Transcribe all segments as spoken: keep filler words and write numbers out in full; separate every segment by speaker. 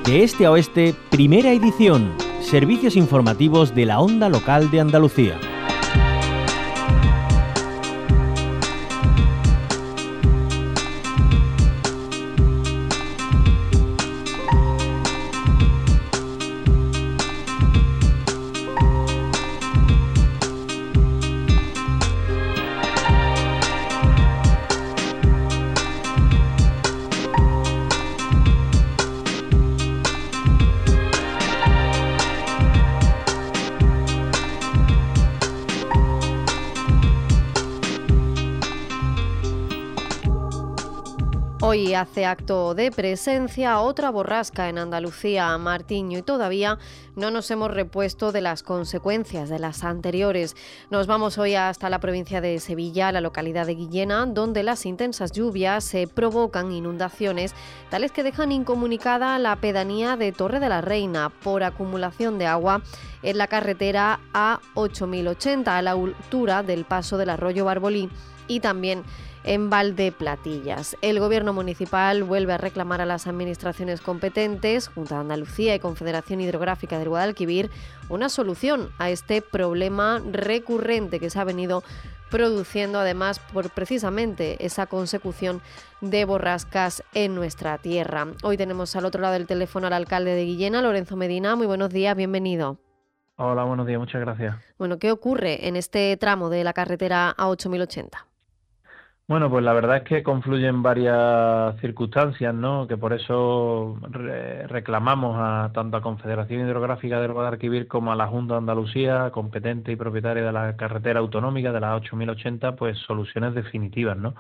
Speaker 1: De este a oeste, primera edición. Servicios informativos de la Onda Local de Andalucía.
Speaker 2: Hoy hace acto de presencia otra borrasca en Andalucía, Martiño, y todavía no nos hemos repuesto de las consecuencias de las anteriores. Nos vamos hoy hasta la provincia de Sevilla, la localidad de Guillena, donde las intensas lluvias se provocan inundaciones tales que dejan incomunicada la pedanía de Torre de la Reina por acumulación de agua en la carretera A ocho mil ochenta a la altura del paso del arroyo Barbolí y también en Valdeplatillas. El Gobierno municipal vuelve a reclamar a las administraciones competentes, Junta de Andalucía y Confederación Hidrográfica del Guadalquivir, una solución a este problema recurrente que se ha venido produciendo además por precisamente esa consecución de borrascas en nuestra tierra. Hoy tenemos al otro lado del teléfono al alcalde de Guillena, Lorenzo Medina. Muy buenos días, bienvenido.
Speaker 3: Hola, buenos días, muchas gracias.
Speaker 2: Bueno, ¿qué ocurre en este tramo de la carretera A ocho mil ochenta?
Speaker 3: Bueno, pues la verdad es que confluyen varias circunstancias, ¿no? Que por eso re- reclamamos a tanto a Confederación Hidrográfica del Guadalquivir como a la Junta de Andalucía, competente y propietaria de la carretera autonómica de la ocho mil ochenta, pues soluciones definitivas, ¿no?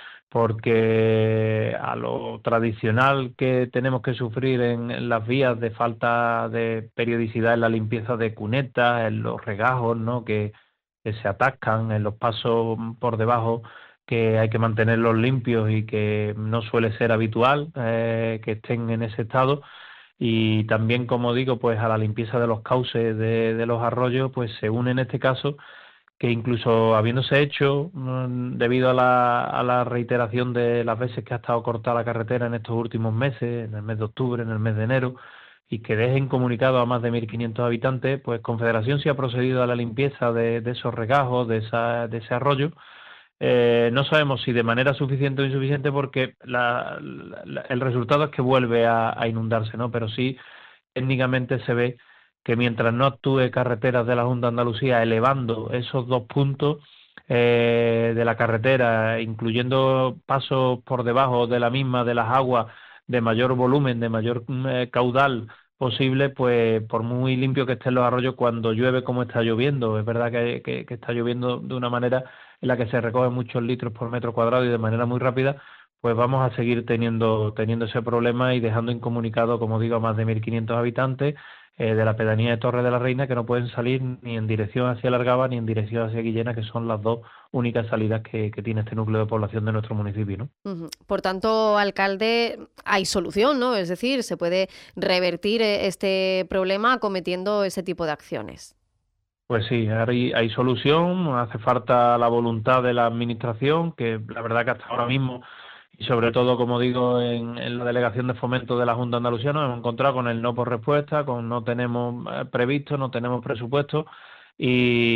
Speaker 3: Porque a lo tradicional que tenemos que sufrir en, en las vías de falta de periodicidad en la limpieza de cunetas, en los regajos, ¿no? Que, que se atascan, en los pasos por debajo, que hay que mantenerlos limpios y que no suele ser habitual eh, que estén en ese estado. Y también, como digo, pues a la limpieza de los cauces de, de los arroyos, pues se une en este caso que incluso habiéndose hecho, mm, debido a la, a la reiteración de las veces que ha estado cortada la carretera en estos últimos meses, en el mes de octubre, en el mes de enero, y que dejen comunicado a más de mil quinientos habitantes, pues Confederación sí ha procedido a la limpieza de, de esos regajos, de, esa, de ese arroyo. Eh, no sabemos si de manera suficiente o insuficiente porque la, la, el resultado es que vuelve a, a inundarse, ¿no? Pero sí, técnicamente se ve que mientras no actúe Carreteras de la Junta de Andalucía elevando esos dos puntos eh, de la carretera, incluyendo pasos por debajo de la misma, de las aguas de mayor volumen, de mayor eh, caudal posible, pues por muy limpio que estén los arroyos, cuando llueve como está lloviendo, es verdad que, que, que está lloviendo de una manera en la que se recogen muchos litros por metro cuadrado y de manera muy rápida, pues vamos a seguir teniendo, teniendo ese problema y dejando incomunicado, como digo, a más de mil quinientos habitantes eh, de la pedanía de Torre de la Reina, que no pueden salir ni en dirección hacia Largaba ni en dirección hacia Guillena, que son las dos únicas salidas que, que tiene este núcleo de población de nuestro municipio, ¿no?
Speaker 2: Uh-huh. Por tanto, alcalde, hay solución, ¿no? Es decir, se puede revertir este problema acometiendo ese tipo de acciones.
Speaker 3: Pues sí, hay, hay solución, hace falta la voluntad de la administración, que la verdad que hasta ahora mismo, y sobre todo, como digo, en, en la delegación de fomento de la Junta de Andalucía nos hemos encontrado con el no por respuesta, con no tenemos eh, previsto, no tenemos presupuesto, y,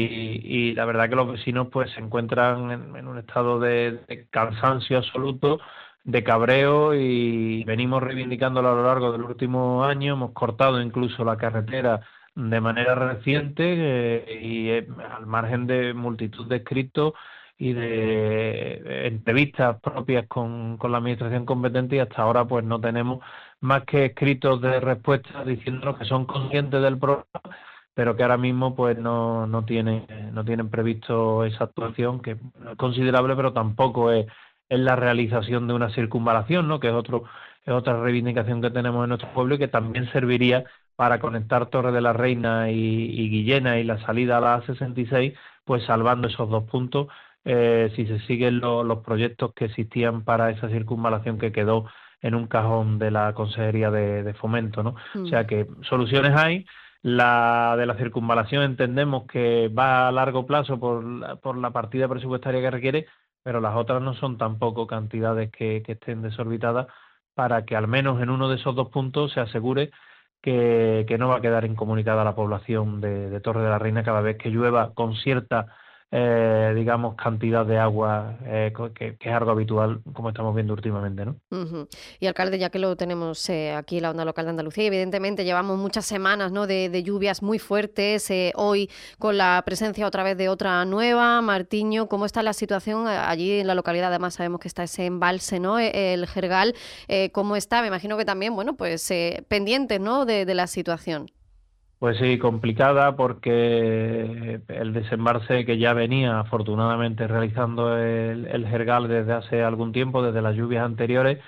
Speaker 3: y la verdad que los vecinos pues se encuentran en, en un estado de, de cansancio absoluto, de cabreo, y venimos reivindicándolo a lo largo del último año. Hemos cortado incluso la carretera de manera reciente eh, y eh, al margen de multitud de escritos y de eh, entrevistas propias con, con la administración competente, y hasta ahora pues no tenemos más que escritos de respuesta diciéndonos que son conscientes del problema, pero que ahora mismo pues no, no tienen no tienen previsto esa actuación, que es considerable, pero tampoco es, es la realización de una circunvalación, ¿no? Que es otro es otra reivindicación que tenemos en nuestro pueblo y que también serviría para conectar Torre de la Reina y, y Guillena y la salida a la A sesenta y seis, pues salvando esos dos puntos, eh, si se siguen lo, los proyectos que existían para esa circunvalación que quedó en un cajón de la Consejería de, de Fomento, ¿no? Mm. O sea que soluciones hay. La de la circunvalación entendemos que va a largo plazo por la, por la partida presupuestaria que requiere, pero las otras no son tampoco cantidades que, que estén desorbitadas para que al menos en uno de esos dos puntos se asegure que, que no va a quedar incomunicada la población de, de Torre de la Reina cada vez que llueva con cierta, eh, digamos, cantidad de agua, eh, que, que es algo habitual, como estamos viendo últimamente, ¿no?
Speaker 2: Ujú. Y alcalde, ya que lo tenemos eh, aquí en la onda local de Andalucía, evidentemente llevamos muchas semanas, ¿no?, de, de lluvias muy fuertes, eh, hoy con la presencia otra vez de otra nueva, Martiño, ¿cómo está la situación eh, allí en la localidad? Además sabemos que está ese embalse, ¿no?, Eh, el Jergal, eh, ¿cómo está? Me imagino que también, bueno, pues eh, pendientes, ¿no?, de, de la situación.
Speaker 3: Pues sí, complicada porque el desembalse que ya venía afortunadamente realizando el, el Jergal desde hace algún tiempo, desde las lluvias anteriores,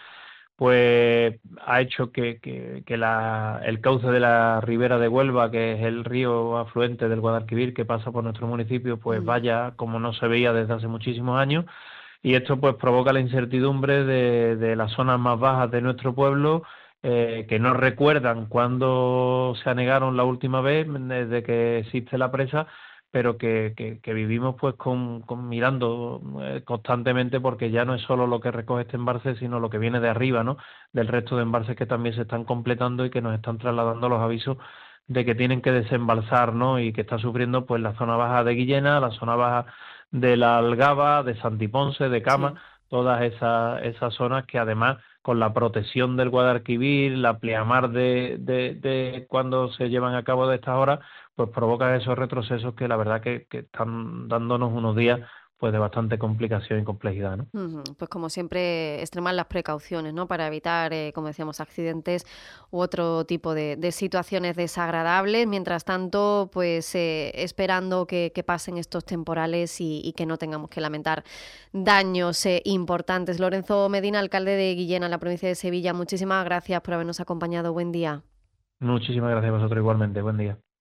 Speaker 3: pues ha hecho que, que, que la, el cauce de la Ribera de Huelva, que es el río afluente del Guadalquivir que pasa por nuestro municipio, pues
Speaker 2: Mm.
Speaker 3: vaya como no se veía desde hace muchísimos años, y esto pues provoca la incertidumbre de, de las zonas más bajas de nuestro pueblo, eh, que no recuerdan cuándo se anegaron la última vez desde que existe la presa, pero que, que, que vivimos pues con, con mirando eh, constantemente, porque ya no es solo lo que recoge este embalse, sino lo que viene de arriba, ¿no?, del resto de embalses que también se están completando y que nos están trasladando los avisos de que tienen que desembalsar, ¿no?, y que está sufriendo pues la zona baja de Guillena, la zona baja de la Algaba, de Santiponce, de Cama,
Speaker 2: Sí.
Speaker 3: todas esas, esas zonas que además con la protección del Guadalquivir, la pleamar de, de, de cuando se llevan a cabo de estas horas, pues provocan esos retrocesos que la verdad que, que están dándonos unos días pues de bastante complicación y complejidad, ¿no?
Speaker 2: Ujú. Pues como siempre, extremar las precauciones, ¿no?, para evitar, eh, como decíamos, accidentes u otro tipo de, de situaciones desagradables. Mientras tanto, pues eh, esperando que, que pasen estos temporales y, y que no tengamos que lamentar daños eh, importantes. Lorenzo Medina, alcalde de Guillena, en la provincia de Sevilla, muchísimas gracias por habernos acompañado. Buen día.
Speaker 3: Muchísimas gracias a vosotros igualmente. Buen día.